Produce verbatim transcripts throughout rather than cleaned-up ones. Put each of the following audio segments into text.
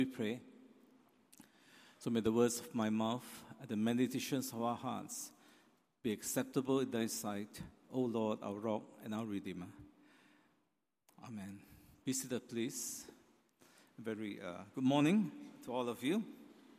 We pray. So may the words of my mouth and the meditations of our hearts be acceptable in thy sight, O Lord, our rock and our redeemer. Amen. Be seated, please. Very uh, good morning to all of you.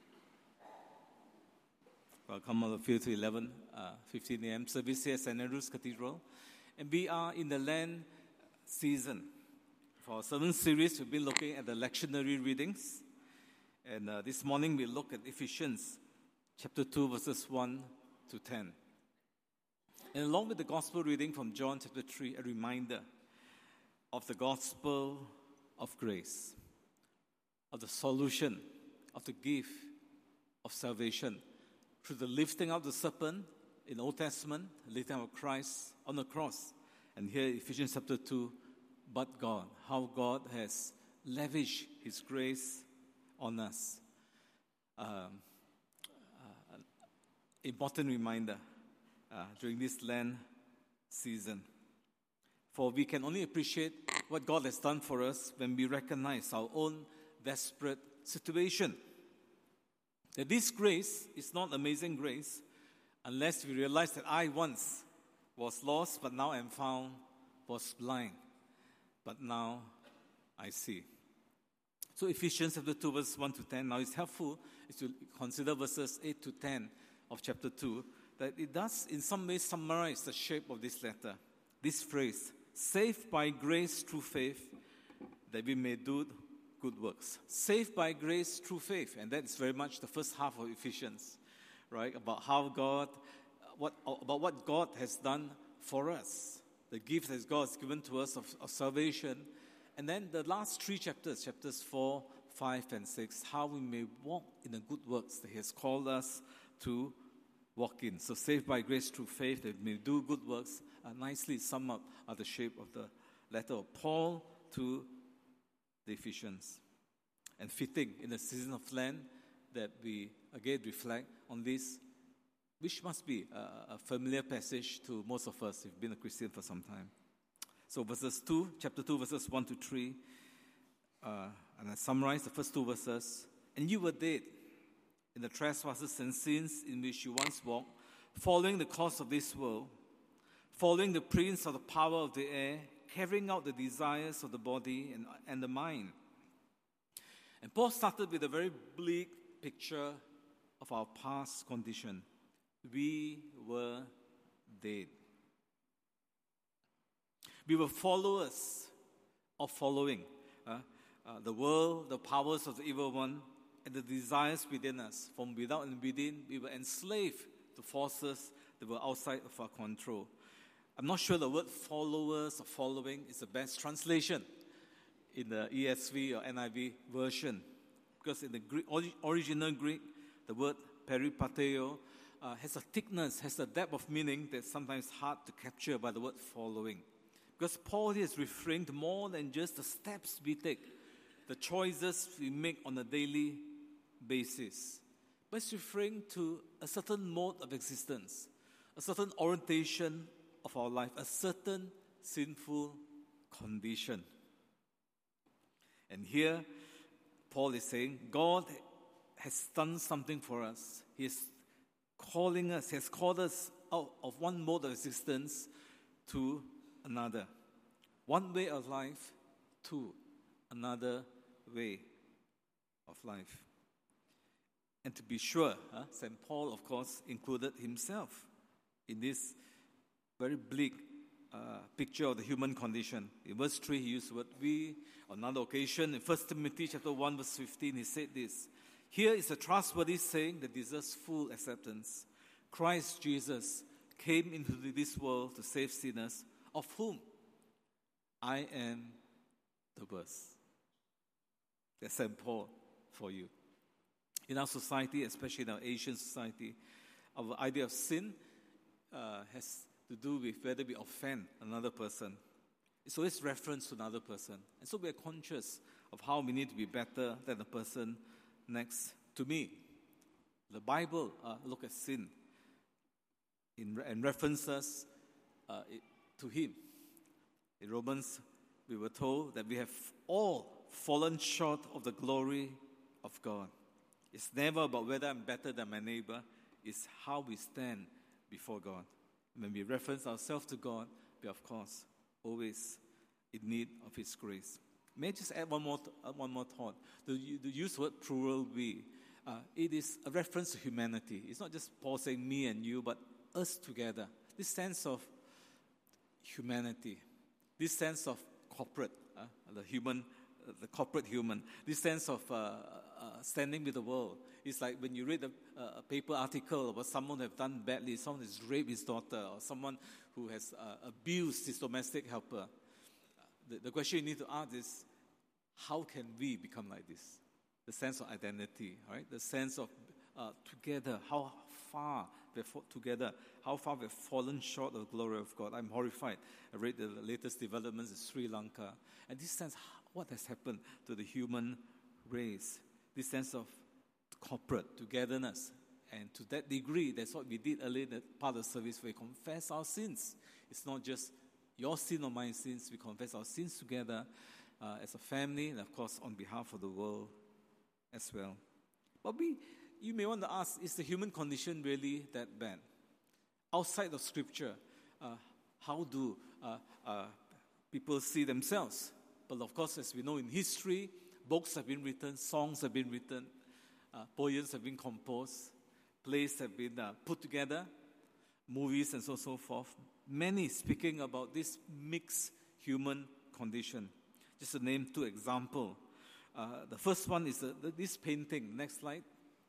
Welcome all of you to eleven fifteen a.m. service here at Saint Andrew's Cathedral. And we are in the Lent season. For our sermon series, we've been looking at the lectionary readings. And uh, this morning we look at Ephesians chapter two, verses one to ten. And along with the gospel reading from John chapter three, a reminder of the gospel of grace, of the solution, of the gift of salvation through the lifting of the serpent in the Old Testament, the lifting of Christ on the cross. And here, Ephesians chapter two, but God, how God has lavished His grace on us. Um, uh, an important reminder uh, during this Lent season. For we can only appreciate what God has done for us when we recognize our own desperate situation. That this grace is not amazing grace unless we realize that I once was lost, but now am found, was blind, but now I see. So Ephesians chapter two, verse one to ten. Now it's helpful is to consider verses eight to ten of chapter two, that it does in some ways summarize the shape of this letter. This phrase, saved by grace through faith, that we may do good works. Saved by grace through faith. And that's very much the first half of Ephesians, right? About how God, what about what God has done for us. The gift that God has given to us of, of salvation. And then the last three chapters, chapters four, five, and six, how we may walk in the good works that He has called us to walk in. So saved by grace through faith, that we may do good works, uh, nicely sum up are the shape of the letter of Paul to the Ephesians. And fitting in the season of Lent that we again reflect on this, which must be a, a familiar passage to most of us who've been a Christian for some time. So verses two, chapter two, verses one to three, uh, and I summarize the first two verses. And you were dead in the trespasses and sins in which you once walked, following the course of this world, following the prince of the power of the air, carrying out the desires of the body and, and the mind. And Paul started with a very bleak picture of our past condition. We were dead. We were followers of following uh, uh, the world, the powers of the evil one, and the desires within us. From without and within, we were enslaved to forces that were outside of our control. I'm not sure the word followers or following is the best translation in the E S V or N I V version. Because in the Greek, original Greek, the word peripateo uh, has a thickness, has a depth of meaning that's sometimes hard to capture by the word following. Because Paul is referring to more than just the steps we take, the choices we make on a daily basis. But it's referring to a certain mode of existence, a certain orientation of our life, a certain sinful condition. And here, Paul is saying, God has done something for us. He is calling us, He has called us out of one mode of existence to another. One way of life to another way of life. And to be sure, huh, Saint Paul, of course, included himself in this very bleak uh, picture of the human condition. In verse three, he used the word we. On another occasion, in First Timothy chapter one, verse fifteen, he said this. Here is a trustworthy saying that deserves full acceptance. Christ Jesus came into this world to save sinners, of whom I am the worst. That's Saint Paul for you. In our society, especially in our Asian society, our idea of sin uh, has to do with whether we offend another person. It's always reference to another person. And so we are conscious of how we need to be better than the person next to me. The Bible uh, look at sin in, and references uh, it, to Him. In Romans, we were told that we have all fallen short of the glory of God. It's never about whether I'm better than my neighbor. It's how we stand before God. When we reference ourselves to God, we are, of course, always in need of His grace. May I just add one more, th- one more thought? The, the use word plural we. Uh, it is a reference to humanity. It's not just Paul saying me and you, but us together. This sense of humanity, this sense of corporate, uh, the human, uh, the corporate human, this sense of uh, uh, standing with the world. It's like when you read a, a paper article about someone who has done badly, someone has raped his daughter, or someone who has uh, abused his domestic helper. The, the question you need to ask is, how can we become like this? The sense of identity, right? The sense of uh, together, how far we're fo- together, how far we've fallen short of the glory of God. I'm horrified. I read the latest developments in Sri Lanka, and this sense, what has happened to the human race? This sense of corporate togetherness. And to that degree, that's what we did earlier in the part of the service, where we confess our sins. It's not just your sin or my sins. We confess our sins together uh, as a family, and of course on behalf of the world as well. But we, you may want to ask, is the human condition really that bad? Outside of Scripture, uh, how do uh, uh, people see themselves? But of course, as we know in history, books have been written, songs have been written, uh, poems have been composed, plays have been uh, put together, movies and so so forth. Many speaking about this mixed human condition. Just to name two examples. Uh, the first one is uh, this painting. Next slide.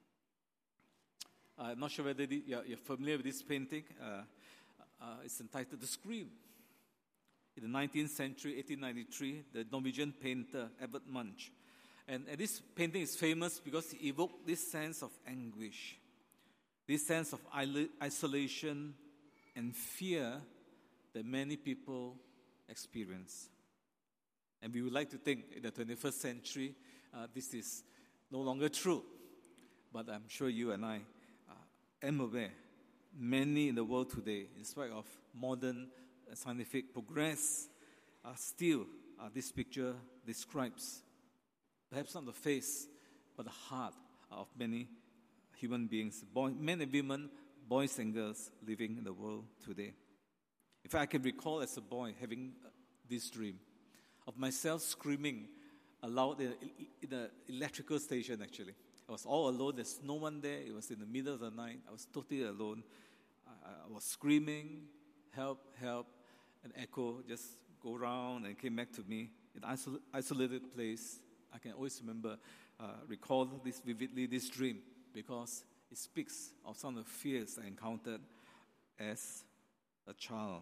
Uh, I'm not sure whether the, you're, you're familiar with this painting. Uh, uh, it's entitled The Scream. In the nineteenth century, eighteen ninety-three, the Norwegian painter Edvard Munch. And, and this painting is famous because it evoked this sense of anguish, this sense of isolation and fear that many people experience. And we would like to think in the twenty-first century, uh, this is no longer true. But I'm sure you and I uh, am aware, many in the world today, in spite of modern uh, scientific progress, uh, still uh, this picture describes perhaps not the face, but the heart of many human beings, boy, men and women, boys and girls living in the world today. In fact, I can recall as a boy having this dream of myself screaming aloud in, in the electrical station, actually. I was all alone. There's no one there. It was in the middle of the night. I was totally alone. I, I was screaming, help, help. An echo just go around and came back to me in an isol- isolated place. I can always remember, uh, recall this vividly, this dream, because it speaks of some of the fears I encountered as a child.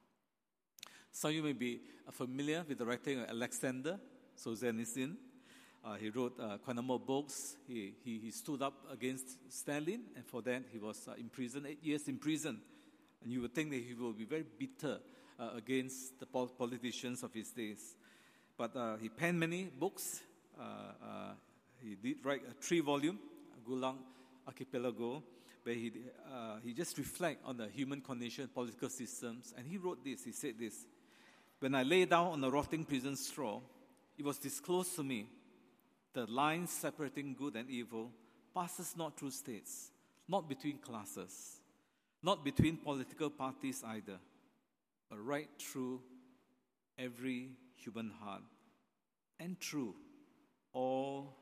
Some of you may be familiar with the writing of Alexander Solzhenitsyn. Uh, he wrote uh, quite a number of books. He, he, he stood up against Stalin, and for that he was uh, imprisoned, eight years in prison. And you would think that he will be very bitter uh, against the pol- politicians of his days. But uh, he penned many books. Uh, uh, he did write a three-volume, Gulag Archipelago, where he, uh, he just reflects on the human condition, political systems. And he wrote this, he said this: "When I lay down on a rotting prison straw, it was disclosed to me the line separating good and evil passes not through states, not between classes, not between political parties either, but right through every human heart and through all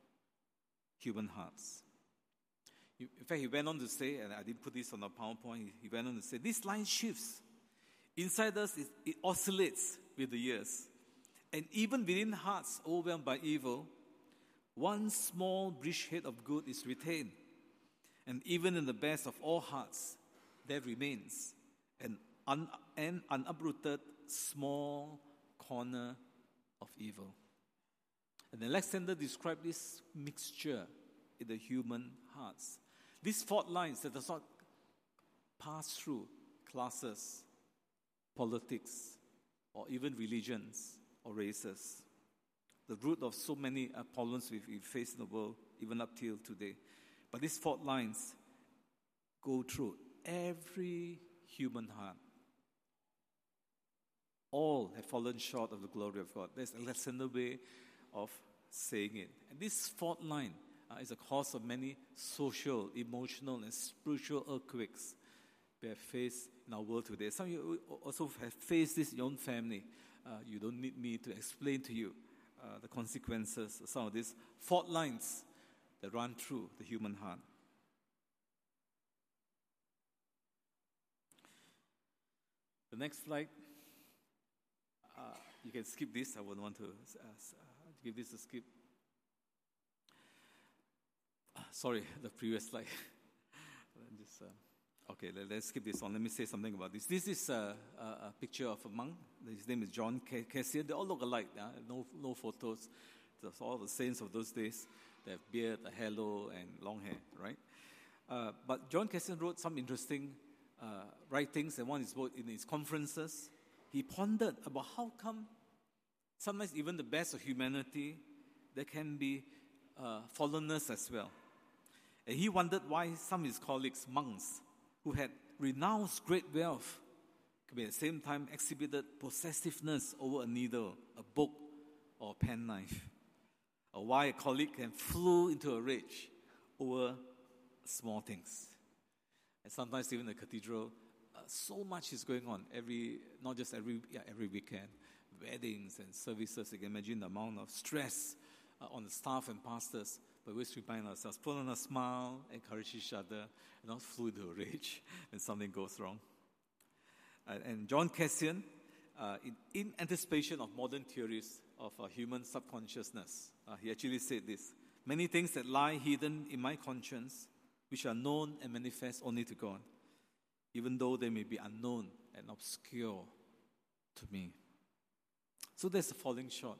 human hearts." In fact, he went on to say, and I didn't put this on the PowerPoint, he went on to say, this line shifts. Inside us, it, it oscillates with the years. And even within hearts overwhelmed by evil, one small bridgehead of good is retained. And even in the best of all hearts, there remains an, un, an unuprooted small corner of evil. And Alexander described this mixture in the human hearts. These fault lines that does not pass through classes, politics, or even religions or races. The root of so many uh, problems we, we face in the world, even up till today. But these fault lines go through every human heart. All have fallen short of the glory of God. There's Alexander's way of saying it. And this fault line uh, is a cause of many social, emotional, and spiritual earthquakes we have faced in our world today. Some of you also have faced this in your own family. Uh, you don't need me to explain to you uh, the consequences of some of these fault lines that run through the human heart. The next slide, uh, you can skip this. I wouldn't want to uh, give this a skip. Uh, sorry, the previous slide. Just, uh, okay, let, let's skip this one. Let me say something about this. This is a, a, a picture of a monk. His name is John Cassian. They all look alike. Uh, no, no photos. It's all the saints of those days. They have beard, a halo, and long hair, right? Uh, but John Cassian wrote some interesting uh, writings, and one is wrote in his conferences. He pondered about how come sometimes even the best of humanity, there can be uh, fallenness as well. And he wondered why some of his colleagues, monks, who had renounced great wealth, could be at the same time exhibited possessiveness over a needle, a book, or a penknife. Or why a colleague can flew into a rage over small things. And sometimes even in the cathedral, uh, so much is going on every, not just every, yeah, every weekend, weddings and services. You can imagine the amount of stress uh, on the staff and pastors. But we remind ourselves, put on a smile, encourage each other, and not flew into a rage when something goes wrong. Uh, and John Cassian, uh, in, in anticipation of modern theories of uh, human subconsciousness, uh, he actually said this: many things that lie hidden in my conscience, which are known and manifest only to God, even though they may be unknown and obscure to me. So there's a falling short.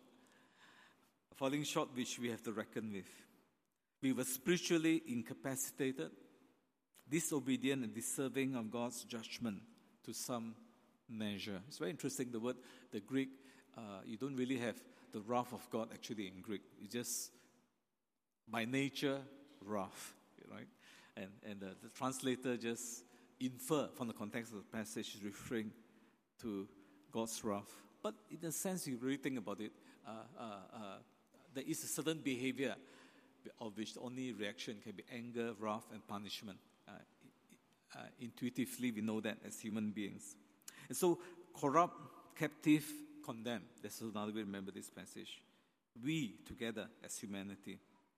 A falling short which we have to reckon with. We were spiritually incapacitated, disobedient and deserving of God's judgment to some measure. It's very interesting, the word, the Greek, uh, you don't really have the wrath of God actually in Greek. It's just by nature wrath, right? And and the, the translator just infer from the context of the passage is referring to God's wrath. But in a sense, you really think about it, uh, uh, uh, there is a certain behavior of which the only reaction can be anger, wrath, and punishment. Uh, uh, intuitively, we know that as human beings. And so, corrupt, captive, condemned. That's another way to remember this passage. We, together, as humanity.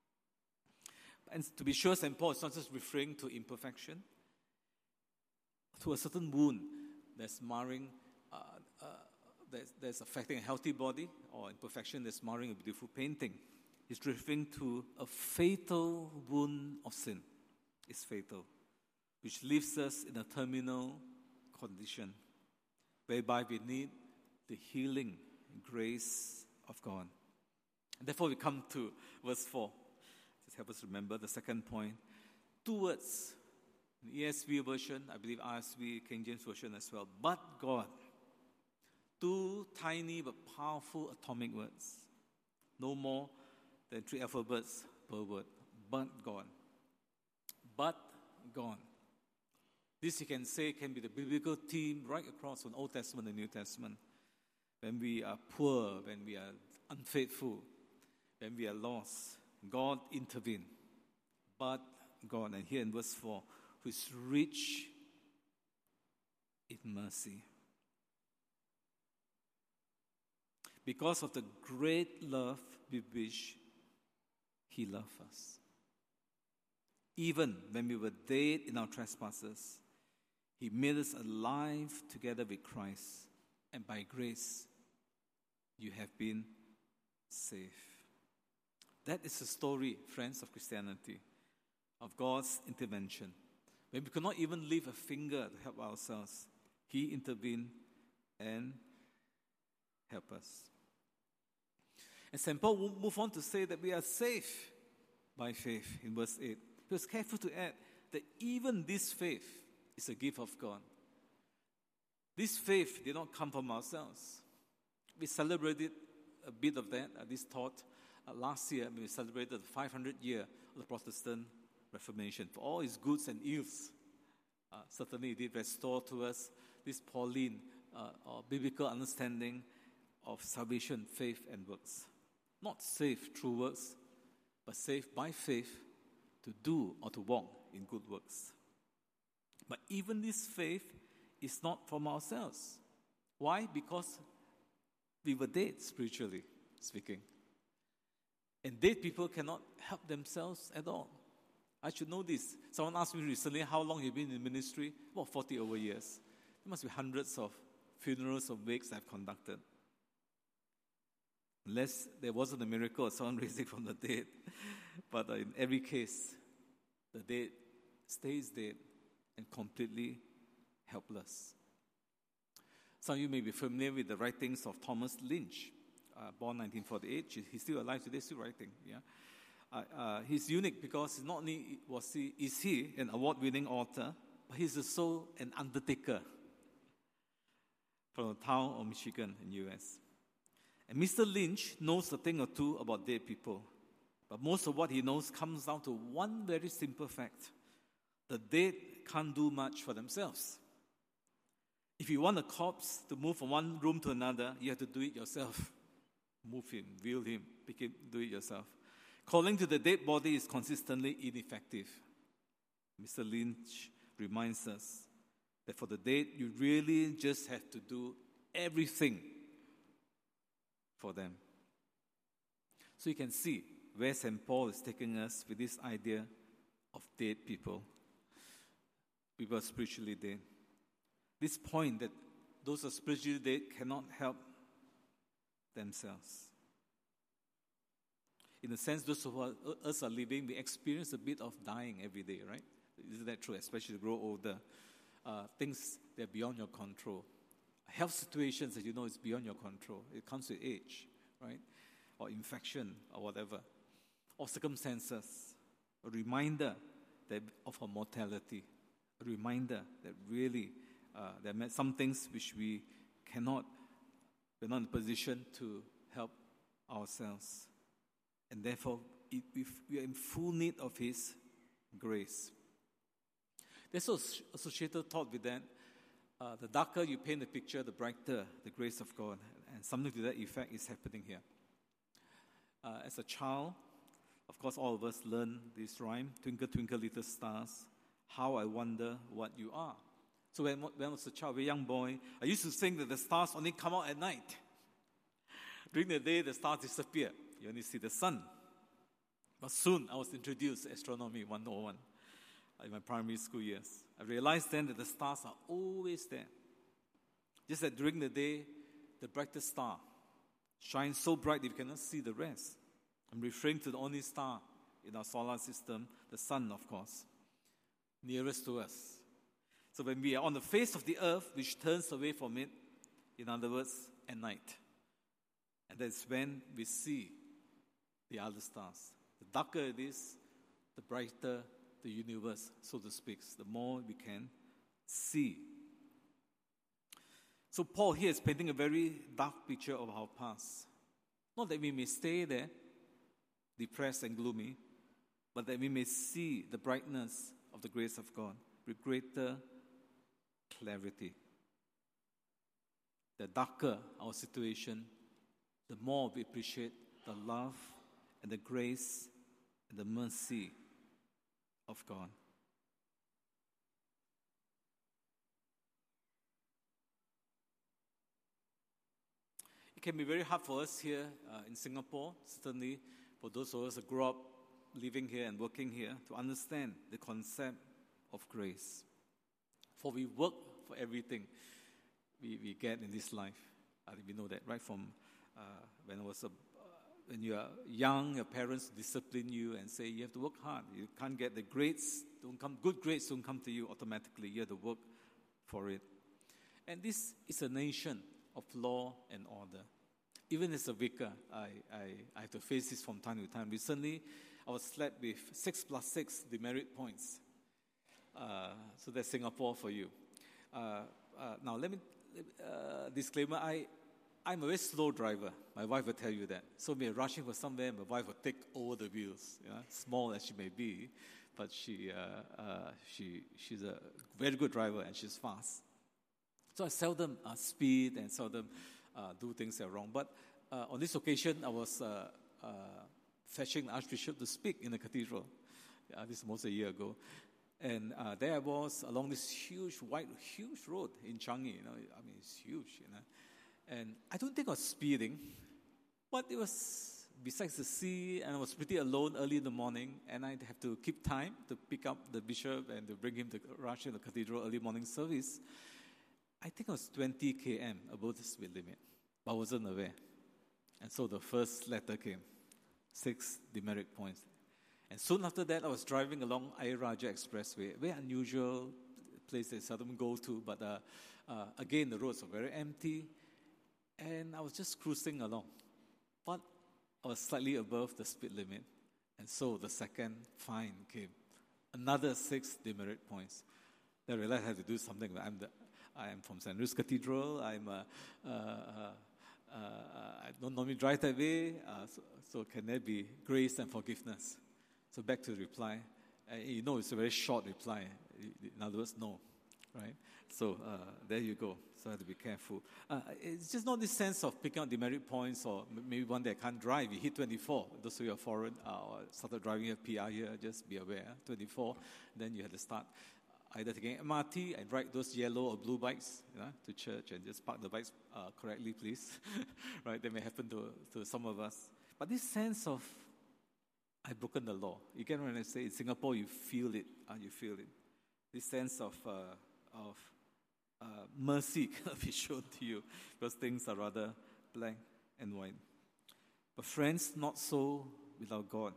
And to be sure, Saint Paul is not just referring to imperfection, to a certain wound that's marring, uh, uh, that's, that's affecting a healthy body, or imperfection that's marring a beautiful painting. He's referring to a fatal wound of sin. It's fatal, which leaves us in a terminal condition, whereby we need the healing grace of God. And therefore, we come to verse four. Just help us remember the second point. Two words. In the E S V version, I believe R S V, King James version as well. But God. Two tiny but powerful atomic words. No more than three alphabets per word. But God. But God. This, you can say, can be the biblical theme right across from Old Testament and New Testament. When we are poor, when we are unfaithful, when we are lost, God intervened. But God, and here in verse four, who is rich in mercy. Because of the great love with which He loved us. Even when we were dead in our trespasses, He made us alive together with Christ. And by grace, you have been saved. That is the story, friends, of Christianity, of God's intervention. When we could not even lift a finger to help ourselves, He intervened and helped us. And Saint Paul will move on to say that we are saved by faith in verse eight. He was careful to add that even this faith is a gift of God. This faith did not come from ourselves. We celebrated a bit of that, uh, this thought, uh, last year when we celebrated the five hundredth year of the Protestant Reformation. For all its goods and ills, uh, certainly it did restore to us this Pauline uh, or biblical understanding of salvation, faith, and works. not saved through works, but saved by faith to do or to walk in good works. But even this faith is not from ourselves. Why? Because we were dead, spiritually speaking. And dead people cannot help themselves at all. I should know this. Someone asked me recently, how long you've been in ministry? About forty over years. There must be hundreds of funerals of wakes I've conducted. Unless there wasn't a miracle of someone raising from the dead. But in every case, the dead stays dead and completely helpless. Some of you may be familiar with the writings of Thomas Lynch, uh, born nineteen forty-eight. He's still alive today, still writing. Yeah, uh, uh, he's unique because not only was he is he an award-winning author, but he's also an undertaker from the town of Michigan in the U S. And Mister Lynch knows a thing or two about dead people, but most of what he knows comes down to one very simple fact: the dead can't do much for themselves. If you want a corpse to move from one room to another, you have to do it yourself. Move him, wheel him, pick him, do it yourself. Calling to the dead body is consistently ineffective. Mister Lynch reminds us that for the dead, you really just have to do everything for them. So you can see where Saint Paul is taking us with this idea of dead people. People are spiritually dead. This point that those who are spiritually dead cannot help themselves. In a sense, those who are, us are living, we experience a bit of dying every day, right? Isn't that true? Especially as you grow older. Uh, things that are beyond your control. Health situations that you know is beyond your control. It comes with age, right? Or infection or whatever. Or circumstances. A reminder that of our mortality. A reminder that really uh, there are some things which we cannot, we're not in a position to help ourselves. And therefore, it, we are in full need of His grace. There's also associated thought with that. Uh, the darker you paint the picture, the brighter the grace of God. And something to that effect is happening here. Uh, as a child, of course, all of us learn this rhyme, twinkle, twinkle, little stars, how I wonder what you are. So when, when I was a child, a young boy, I used to think that the stars only come out at night. During the day, the stars disappear. You only see the sun. But soon, I was introduced to Astronomy one oh one in my primary school years. I realized then that the stars are always there. Just that during the day, the brightest star shines so bright that you cannot see the rest. I'm referring to the only star in our solar system, the sun, of course, nearest to us. So when we are on the face of the earth, which turns away from it, in other words, at night. And that's when we see the other stars. The darker it is, the brighter the universe, so to speak, the more we can see. So Paul here is painting a very dark picture of our past. Not that we may stay there, depressed and gloomy, but that we may see the brightness of the grace of God with greater clarity. The darker our situation, the more we appreciate the love and the grace and the mercy of God. It can be very hard for us here uh, in Singapore, certainly for those of us who grew up living here and working here, to understand the concept of grace. For we work for everything we, we get in this life. I think we know that right from uh, when I was a When you are young, your parents discipline you and say you have to work hard. You can't get the grades, don't come, good grades don't come to you automatically. You have to work for it. And this is a nation of law and order. Even as a vicar, I, I, I have to face this from time to time. Recently, I was slapped with six plus six demerit points. Uh, so that's Singapore for you. Uh, uh, now, let me, uh, disclaimer, I, I'm a very slow driver. My wife will tell you that. So when we're rushing for somewhere, my wife will take over the wheels. Yeah? Small as she may be, but she, uh, uh, she, she's a very good driver and she's fast. So I seldom uh, speed and seldom uh, do things that are wrong. But uh, on this occasion, I was uh, uh, fetching the Archbishop to speak in the cathedral. Uh, this is almost a year ago. And uh, there I was along this huge, white, huge road in Changi. You know, I mean, it's huge, you know. And I don't think I was speeding, but it was besides the sea, and I was pretty alone early in the morning, and I'd have to keep time to pick up the bishop and to bring him to rush to the cathedral early morning service. I think I was twenty kilometers above the speed limit, but I wasn't aware. And so the first letter came, six demerit points. And soon after that, I was driving along Ayer Rajah Expressway, very unusual place that I seldom go to, but uh, uh, again, the roads were very empty, and I was just cruising along. But I was slightly above the speed limit, and so the second fine came, another six demerit points. Then I realized I had to do something. I'm the, I am from Saint Andrew's Cathedral. I'm a, uh, uh, uh, I don't normally drive that way, uh, so, so can there be grace and forgiveness? So back to the reply. Uh, you know, it's a very short reply. In other words, no, right? So uh, there you go. So I have to be careful. Uh, it's just not this sense of picking out demerit points, or maybe one day I can't drive. You hit twenty-four. Those of you are foreign uh, or started driving a P R here, just be aware. twenty-four, then you had to start either taking M R T and ride those yellow or blue bikes, you know, to church, and just park the bikes uh, correctly, please. Right? That may happen to, to some of us. But this sense of I've broken the law. You get what I say? In Singapore, you feel it. Uh, you feel it. This sense of uh, of uh, mercy cannot be shown to you because things are rather black and white. But friends, not so with our God.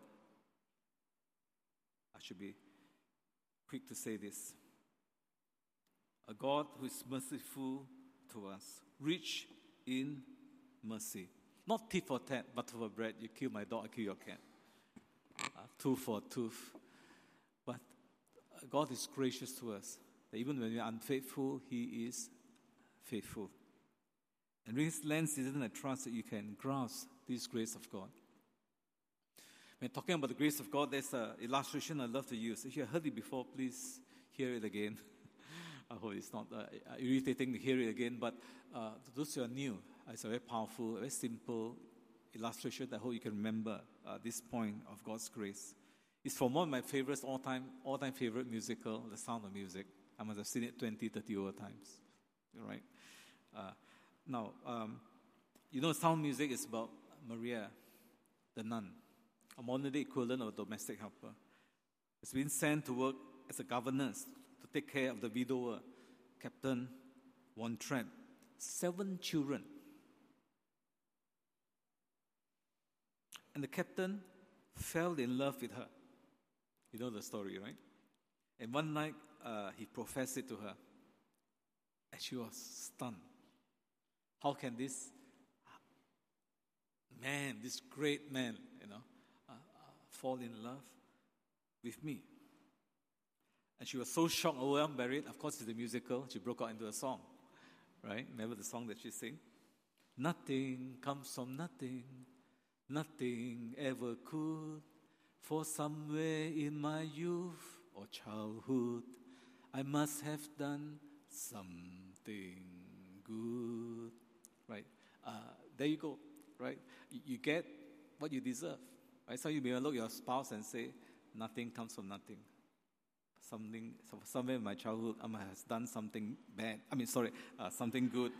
I should be quick to say this. A God who is merciful to us, rich in mercy. Not tit for tat, but for bread. You kill my dog, I kill your cat. Uh, tooth for tooth. But God is gracious to us. That even when we are unfaithful, He is faithful. And with His lens, isn't a trust that you can grasp this grace of God. When talking about the grace of God, there's an illustration I love to use. If you have heard it before, please hear it again. I hope it's not uh, irritating to hear it again. But uh, to those who are new, it's a very powerful, very simple illustration that I hope you can remember uh, this point of God's grace. It's from one of my favorites, all-time, all-time favorite musical, The Sound of Music. I must have seen it twenty, thirty over times. Right? Uh, now, um, you know, Sound of Music is about Maria, the nun, a modern-day equivalent of a domestic helper. It's been sent to work as a governess to take care of the widower, Captain Von Trapp. Seven children. And the captain fell in love with her. You know the story, right? And one night, uh, he professed it to her. And she was stunned. How can this man, this great man, you know, uh, uh, fall in love with me? And she was so shocked, overwhelmed by it. Of course, it's a musical. She broke out into a song, right? Remember the song that she sang? Nothing comes from nothing. Nothing ever could, for somewhere in my youth or childhood, I must have done something good. Right? Uh, there you go. Right? You, you get what you deserve. Right? So you may look at your spouse and say, nothing comes from nothing. Something, somewhere in my childhood, I must have done something bad. I mean, sorry, uh, something good.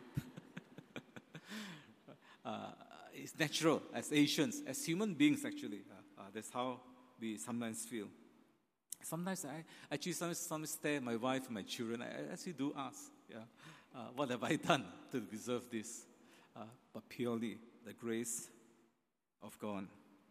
uh, It's natural as Asians, as human beings actually. Uh, uh, that's how we sometimes feel. Sometimes I actually sometimes, sometimes stare at my wife and my children. I actually do ask, yeah, uh, what have I done to deserve this? Uh, but purely the grace of God.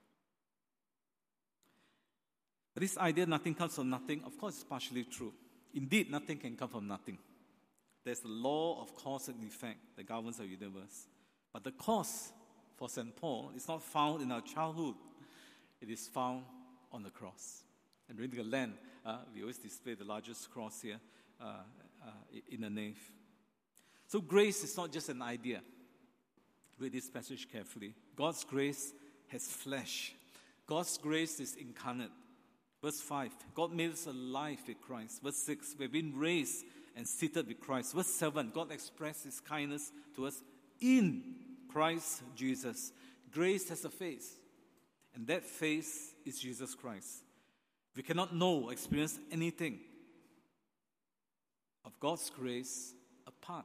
But this idea, nothing comes from nothing, of course, is partially true. Indeed, nothing can come from nothing. There's the law of cause and effect that governs our universe. But the cause for Saint Paul is not found in our childhood. It is found on the cross. And during the Lent, uh, we always display the largest cross here uh, uh, in the nave. So grace is not just an idea. Read this passage carefully. God's grace has flesh. God's grace is incarnate. Verse five, God made us alive with Christ. Verse six, we've been raised and seated with Christ. Verse seven, God expressed His kindness to us in Christ Jesus. Grace has a face. And that face is Jesus Christ. We cannot know, experience anything of God's grace apart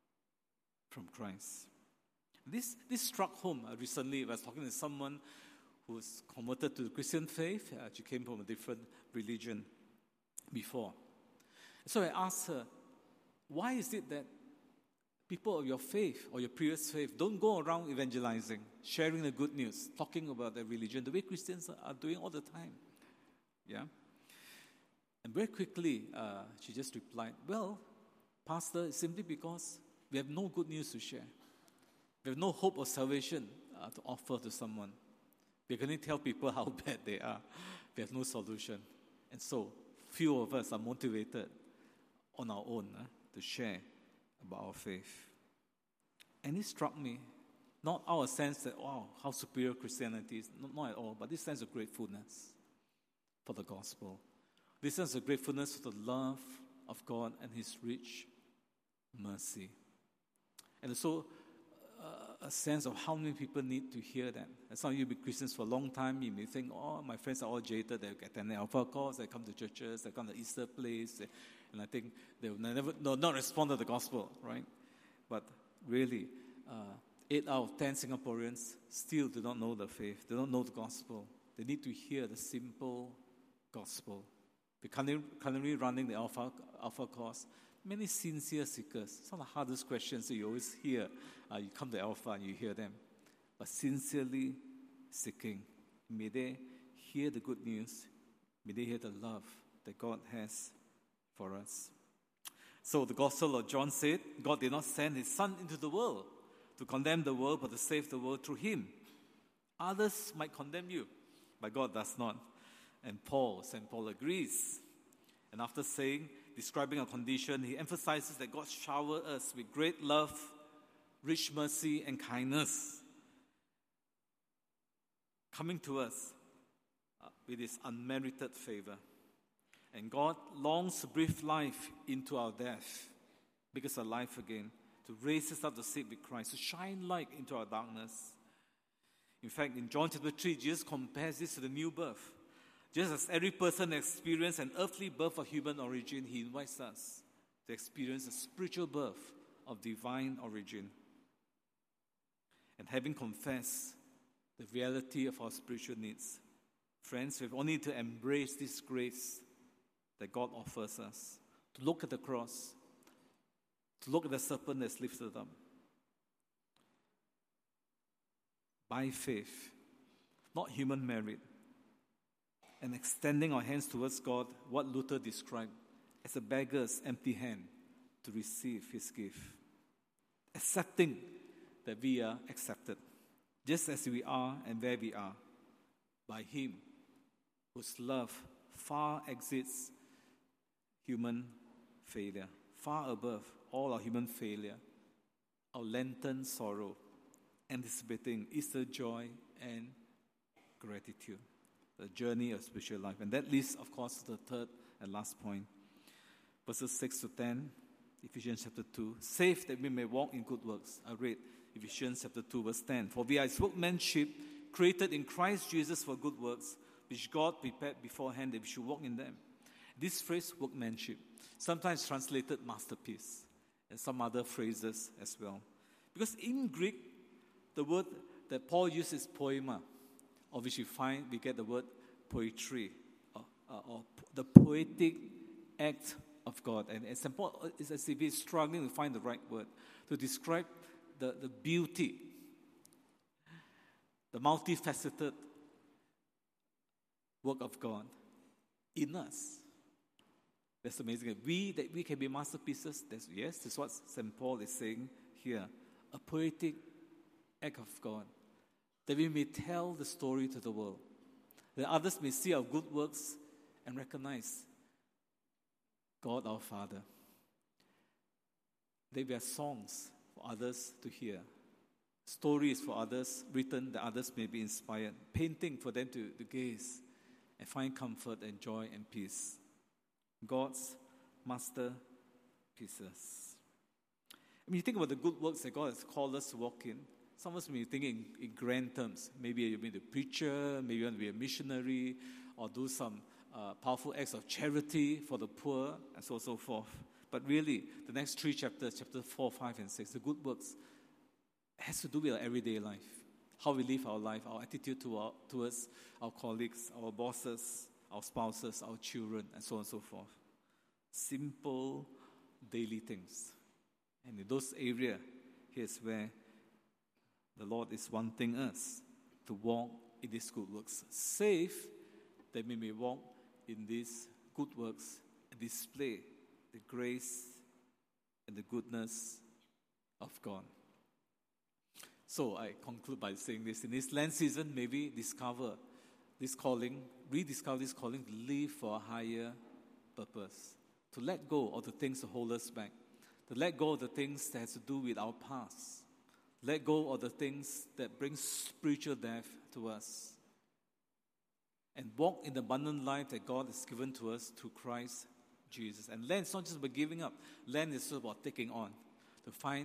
from Christ. This, this struck home uh, recently. I was talking to someone who's converted to the Christian faith. Uh, she came from a different religion before. So I asked her, why is it that people of your faith or your previous faith don't go around evangelizing, sharing the good news, talking about their religion, the way Christians are doing all the time? Yeah? And very quickly, uh, she just replied, well, Pastor, it's simply because we have no good news to share. We have no hope of salvation uh, to offer to someone. We're going to tell people how bad they are. We have no solution. And so, few of us are motivated on our own uh, to share about our faith. And it struck me, not our sense that, wow, how superior Christianity is, not, not at all, but this sense of gratefulness for the gospel. This sense of gratefulness for the love of God and His rich mercy. And so, uh, a sense of how many people need to hear that. And some of you have been Christians for a long time. You may think, oh, my friends are all jaded. They attend the Alpha course. They come to churches. They come to Easter place. And I think they will never, no, not respond to the gospel, right? But really, uh, eight out of ten Singaporeans still do not know the faith. They don't know the gospel. They need to hear the simple gospel. We're currently, currently running the Alpha, Alpha course. Many sincere seekers. Some of the hardest questions that you always hear. Uh, you come to Alpha and you hear them. But sincerely seeking. May they hear the good news. May they hear the love that God has for us. So the Gospel of John said, God did not send His Son into the world to condemn the world, but to save the world through Him. Others might condemn you, but God does not. And Paul, Saint Paul agrees. And after saying, describing our condition, he emphasizes that God showered us with great love, rich mercy, and kindness, coming to us uh, with His unmerited favor. And God longs to breathe life into our death, make us alive again, to raise us up to sit with Christ, to shine light into our darkness. In fact, in John chapter three, Jesus compares this to the new birth. Just as every person experienced an earthly birth of human origin, He invites us to experience a spiritual birth of divine origin. And having confessed the reality of our spiritual needs, friends, we have only to embrace this grace that God offers us, to look at the cross, to look at the serpent that's lifted up. By faith, not human merit, and extending our hands towards God, what Luther described as a beggar's empty hand to receive his gift. Accepting that we are accepted, just as we are and where we are, by Him, whose love far exceeds human failure, far above all our human failure, our Lenten sorrow, anticipating Easter joy and gratitude. The journey of spiritual life. And that leads, of course, to the third and last point. Verses six to ten, Ephesians chapter two. Save that we may walk in good works. I read Ephesians chapter two, verse ten. For we are His workmanship, created in Christ Jesus for good works, which God prepared beforehand that we should walk in them. This phrase, workmanship, sometimes translated masterpiece, and some other phrases as well. Because in Greek, the word that Paul uses is poema, of which we find, we get the word poetry, or, or, or the poetic act of God. And as Saint Paul is as if he's struggling to find the right word to describe the, the beauty, the multifaceted work of God in us. That's amazing. We, that we can be masterpieces, that's, yes, that's what Saint Paul is saying here. A poetic act of God, that we may tell the story to the world, that others may see our good works and recognize God our Father. That we are songs for others to hear, stories for others written that others may be inspired, painting for them to, to gaze and find comfort and joy and peace. God's masterpieces. When you think about the good works that God has called us to walk in, Some of us may be thinking in, in grand terms. Maybe you'll be a preacher, maybe you want to be a missionary, or do some uh, powerful acts of charity for the poor, and so on and so forth. But really, the next three chapters, chapter four, five, and six, the good works, has to do with our everyday life. How we live our life, our attitude to our, towards our colleagues, our bosses, our spouses, our children, and so on and so forth. Simple, daily things. And in those areas, here's where the Lord is wanting us to walk in these good works. Safe that we may walk in these good works and display the grace and the goodness of God. So I conclude by saying this. In this Lent season, maybe discover this calling, rediscover this calling to live for a higher purpose. To let go of the things that hold us back. To let go of the things that has to do with our past. Let go of the things that bring spiritual death to us. And walk in the abundant life that God has given to us through Christ Jesus. And Lent is not just about giving up. Lent is about taking on. To find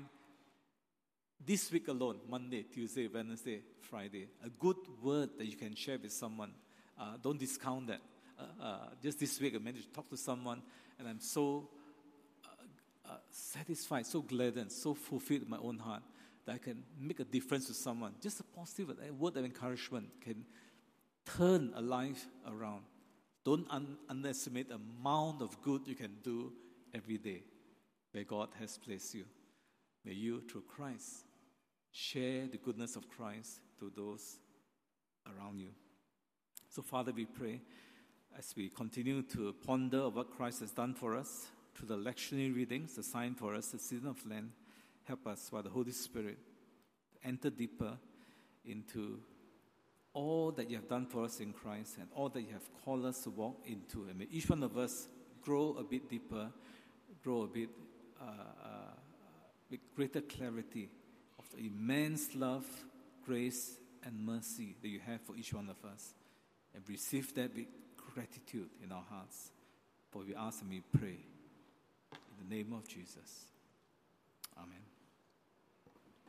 this week alone, Monday, Tuesday, Wednesday, Friday, a good word that you can share with someone. Uh, don't discount that. Uh, uh, just this week I managed to talk to someone, and I'm so uh, uh, satisfied, so glad, and so fulfilled in my own heart that I can make a difference to someone. Just a positive a word of encouragement can turn a life around. Don't un- underestimate the amount of good you can do every day where God has placed you. May you, through Christ, share the goodness of Christ to those around you. So, Father, we pray as we continue to ponder what Christ has done for us through the lectionary readings, the sign for us, the season of Lent. Help us by the Holy Spirit to enter deeper into all that you have done for us in Christ and all that you have called us to walk into. And may each one of us grow a bit deeper, grow a bit uh, uh, with greater clarity of the immense love, grace, and mercy that you have for each one of us. And receive that with gratitude in our hearts. For we ask and we pray in the name of Jesus. Amen.